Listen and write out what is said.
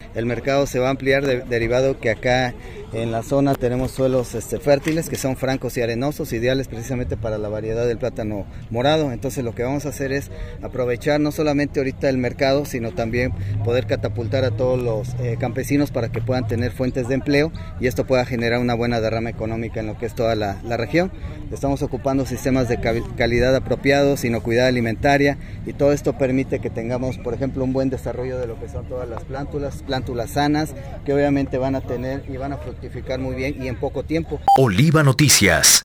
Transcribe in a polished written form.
el mercado se va a ampliar derivado que acá en la zona tenemos suelos fértiles que son francos y arenosos, ideales precisamente para la variedad del plátano morado. Entonces lo que vamos a hacer es aprovechar no solamente ahorita el mercado, sino también poder catapultar a todos los campesinos para que puedan tener fuentes de empleo y esto pueda generar una buena derrama económica en lo que es toda la región. Estamos ocupando sistemas de calidad apropiados, inocuidad alimentaria, y todo esto permite que tengamos, por ejemplo, un buen desarrollo de lo que son todas las plántulas sanas, que obviamente van a tener y van a fructificar muy bien y en poco tiempo. Oliva Noticias.